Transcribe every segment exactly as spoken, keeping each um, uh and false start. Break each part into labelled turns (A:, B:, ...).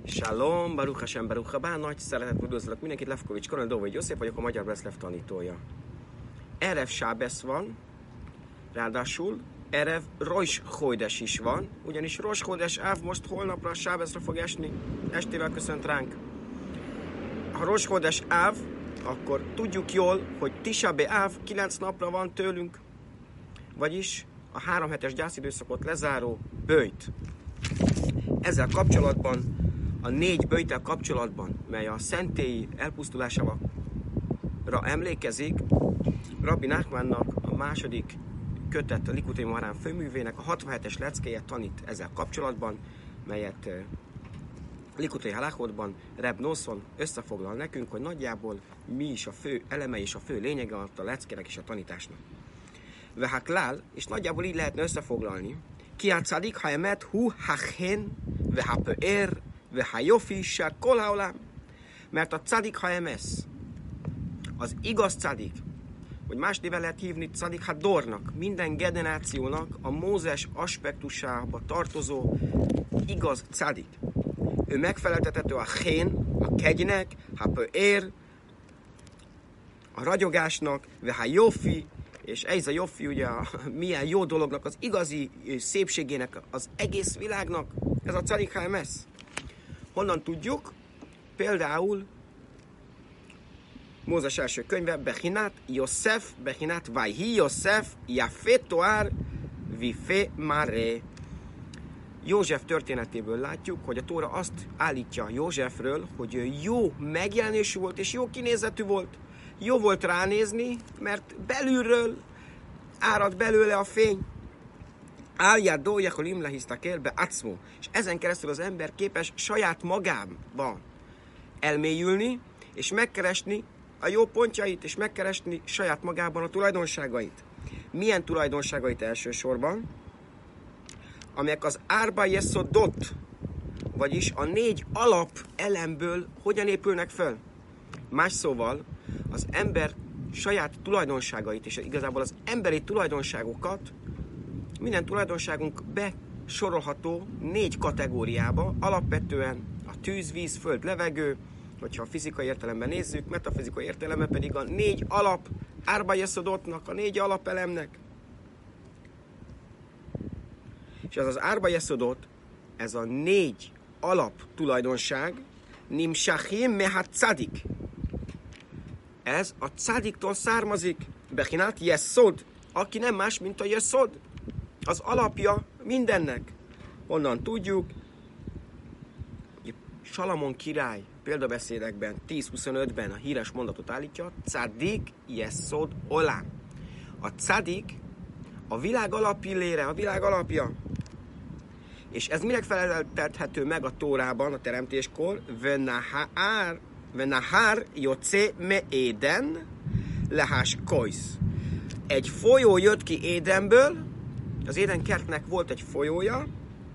A: Shalom, Baruch Hashem, Baruch Habá, nagy szeretet üdvözlök mindenkit, Lefkovics Kornél Dóvai József vagyok, a Magyar Beszlev tanítója. Erev Sábesz van, ráadásul Erev Rosh Chodesh is van, ugyanis Rosh Chodesh Áv most holnapra a Sábeszre fog esni, estével köszönt ránk. Ha Rosh Chodesh Áv, akkor tudjuk jól, hogy Tisha B'Áv kilenc napra van tőlünk, vagyis a három hetes gyászidőszakot lezáró böjt. Ezzel kapcsolatban, a négy böjttel kapcsolatban, mely a szentélyi elpusztulásával emlékezik, Rabbi Nachmannak a második kötet, a Likutei Moharan főművének a hatvanhetes leckéje tanít ezzel kapcsolatban, melyet Likutei Halachotban Reb Nosson összefoglal nekünk, hogy nagyjából mi is a fő eleme és a fő lényege a leckének és a tanításnak. Vehaklál, és nagyjából így lehetne összefoglalni, ki a tzadik haemet hu hachen vehapöér vehajofi se kol haolám. Mert a tzadik haemesz, az igaz tzadik, vagy más néven lehet hívni tzadik hadornak, minden generációnak a Mózes aspektusába tartozó igaz tzadik. Ő megfeleltethető a hén, a kegynek, hapöér, a ragyogásnak, vehajofi, és ez a Joffi, ugye a, milyen jó dolognak, az igazi szépségének, az egész világnak, ez a Tzadik HaEmesz. Honnan tudjuk? Például Mózes első könyve, Bechinát Yosef, Bechinát Vajhi Yosef, Jafé Toár, Vifé Maré. József történetéből látjuk, hogy a Tóra azt állítja Józsefről, hogy ő jó megjelenésű volt, és jó kinézetű volt. Jó volt ránézni, mert belülről árad belőle a fény. Álját dójekol imlehisztak élbe acmó. És ezen keresztül az ember képes saját magába elmélyülni, és megkeresni a jó pontjait, és megkeresni saját magában a tulajdonságait. Milyen tulajdonságait elsősorban? Amelyek az árba yeszodot, vagyis a négy alap elemből hogyan épülnek föl. Más szóval, az ember saját tulajdonságait, és igazából az emberi tulajdonságokat, minden tulajdonságunk besorolható négy kategóriába, alapvetően a tűz, víz, föld, levegő, hogyha a fizikai értelemben nézzük, metafizikai értelemben pedig a négy alap árba yeszodotnak, a négy alapelemnek. És ez az árba yeszodot, ez a négy alap tulajdonság, nimshachim mehat tzadik. Ez a cádiktól származik, Bechinát Yeszod, aki nem más, mint a Yeszod, az alapja mindennek. Honnan tudjuk? Salamon király példabeszédekben tíz huszonötben a híres mondatot állítja, Cádik Yeszod olám. A cádik a világ alappillére, a világ alapja. És ez minek feleltethető meg a Tórában, a teremtéskor? Venahár Venahár jocé me Éden lehás kojsz. Egy folyó jött ki Édenből, az Éden kertnek volt egy folyója,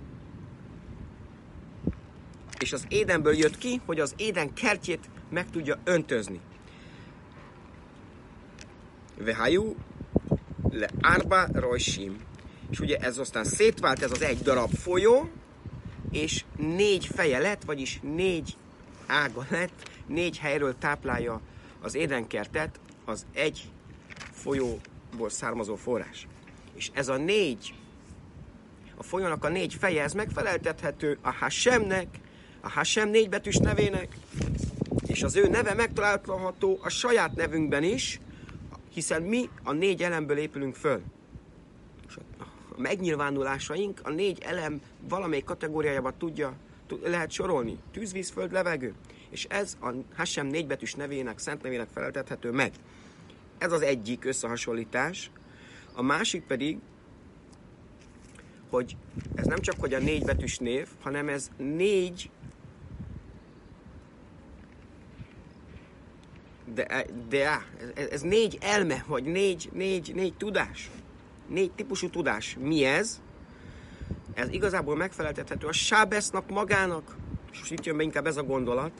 A: és az Édenből jött ki, hogy az Éden kertjét meg tudja öntözni. Vehajú le árba rojsim. És ugye ez aztán szétvált, ez az egy darab folyó, és négy feje lett, vagyis négy ága lett, négy helyről táplálja az Édenkertet az egy folyóból származó forrás. És ez a négy, a folyónak a négy feje, ez megfeleltethető a Hashemnek, a Hashem négybetűs nevének, és az ő neve megtalálható a saját nevünkben is, hiszen mi a négy elemből épülünk föl. És a megnyilvánulásaink a négy elem valamelyik kategóriájában tudja, lehet sorolni. Tűz, víz, föld, levegő. És ez a Hashem négybetűs nevének, szent nevének feleltethető meg. Ez az egyik összehasonlítás. A másik pedig, hogy ez nem csak hogy a négybetűs név, hanem ez négy de, de ez, ez négy elme, vagy négy, négy, négy tudás. Négy típusú tudás. Mi ez? Ez igazából megfeleltethető a Sábesznak magának, és itt jön be inkább ez a gondolat,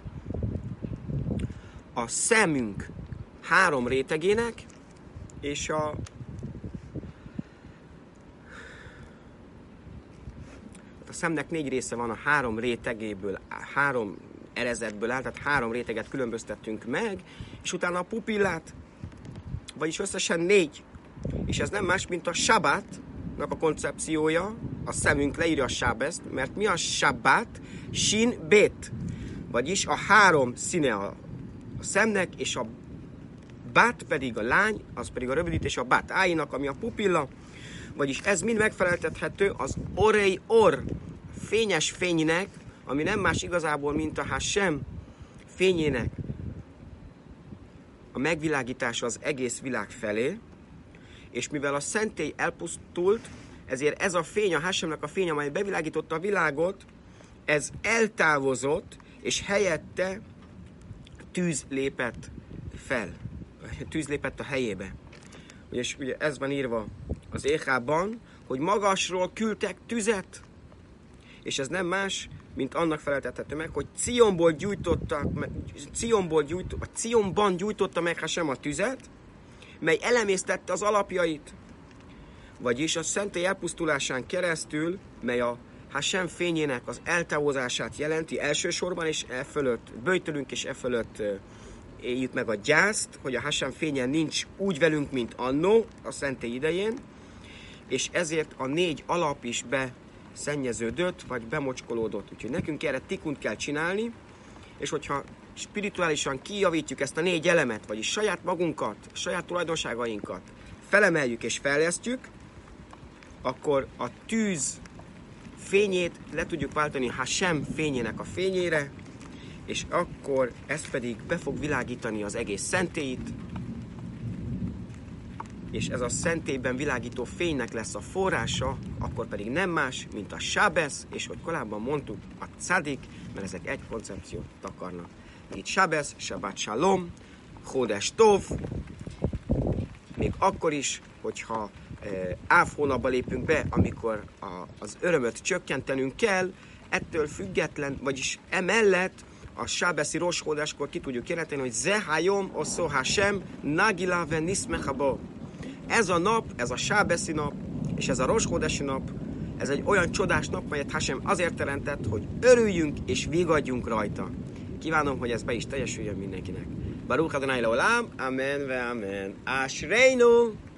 A: a szemünk három rétegének, és a a szemnek négy része van, a három rétegéből, három erezetből áll, tehát három réteget különböztettünk meg, és utána a pupillát, vagyis összesen négy. És ez nem más, mint a sabátnak a koncepciója, a szemünk leírja a sábeszt, mert mi a sabbát? Sin bét, vagyis a három színe a, a szemnek, és a bát pedig a lány, az pedig a rövidítés a bát áinak, ami a pupilla, vagyis ez mind megfeleltethető az orei or, fényes fénynek, ami nem más igazából, mint a Hashem fényének a megvilágítása az egész világ felé, és mivel a szentély elpusztult, ezért ez a fény, a Hashemnek a fény, amely bevilágította a világot, ez eltávozott, és helyette tűz lépett fel. Tűz lépett a helyébe. És ugye ez van írva az Échában, hogy magasról küldtek tüzet, és ez nem más, mint annak feleltethető meg, hogy Cionból gyújtottak, Cionból gyújt, vagy Cionban gyújtotta meg Hashem a tüzet, mely elemésztette az alapjait. Vagyis a szentély elpusztulásán keresztül, mely a Hashem fényének az eltávozását jelenti elsősorban, és e fölött böjtölünk, és e fölött éljük meg a gyászt, hogy a Hashem fénye nincs úgy velünk, mint annó a szentély idején, és ezért a négy alap is beszennyeződött, vagy bemocskolódott. Úgyhogy nekünk erre tikunt kell csinálni, és hogyha spirituálisan kijavítjuk ezt a négy elemet, vagyis saját magunkat, saját tulajdonságainkat felemeljük és fejlesztjük, akkor a tűz fényét le tudjuk váltani Hashem fényének a fényére, és akkor ez pedig be fog világítani az egész szentélyt, és ez a szentélyben világító fénynek lesz a forrása, akkor pedig nem más, mint a sábesz, és hogy korábban mondtuk, a cadik, mert ezek egy koncepciót takarnak. Itt sábesz, Shabbat Shalom, Chodesh Tov, még akkor is, hogyha e, áv hónapba lépünk be, amikor a, az örömöt csökkentenünk kell, ettől független, vagyis emellett a sábeszi Rosh Chodeshkor ki tudjuk jelenteni, hogy Zehayom oszó Hashem nagila ve nismechabo. Ez a nap, ez a sábeszi nap, és ez a Rosh Chodeshi nap, ez egy olyan csodás nap, melyet Hashem azért teremtett, hogy örüljünk és vigadjunk rajta. Kívánom, hogy ez be is teljesüljön mindenkinek. Baruch Adonai Leolam, amen ve amen. Ashreinu!